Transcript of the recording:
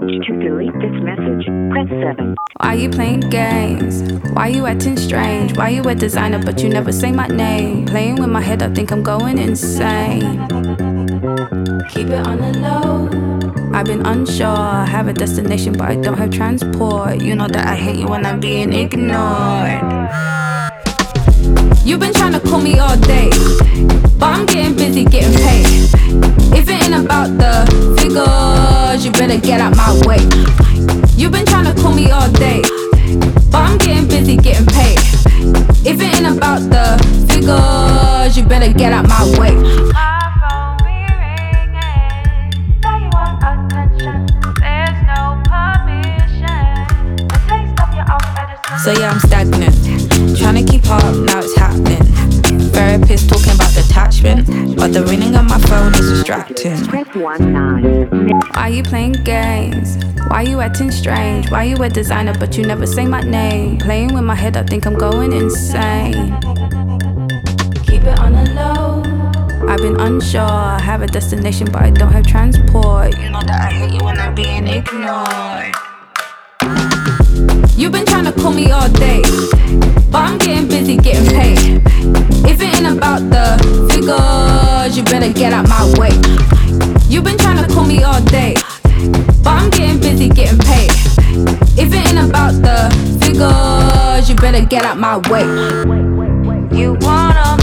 To delete this message, press 7. Why you playing games? Why you acting strange? Why you a designer but you never say my name? Playing with my head, I think I'm going insane. Keep it on the low. I've been unsure, I have a destination but I don't have transport. You know that I hate you when I'm being ignored. You've been trying to call me all day, but I'm getting busy getting paid. If it ain't about the figures, you better get out my way. You've been trying to call me all day, but I'm getting busy getting paid. If it ain't about the figures, you better get out my way. So yeah, I'm stagnant, trying to keep up, now it's happening. Therapist talking about detachment, but the ringing on my phone is distracting. Press 1 9. Why you playing games? Why you acting strange? Why you a designer but you never say my name? Playing with my head, I think I'm going insane. Keep it on the low. I've been unsure, I have a destination but I don't have transport. You know that I hate you when I'm being ignored. You've been trying to call me all day, but I'm getting busy getting paid. If it ain't about the figures, you better get out my way. You've been trying to call me all day, but I'm getting busy getting paid. If it ain't about the figures, you better get out my way. You wanna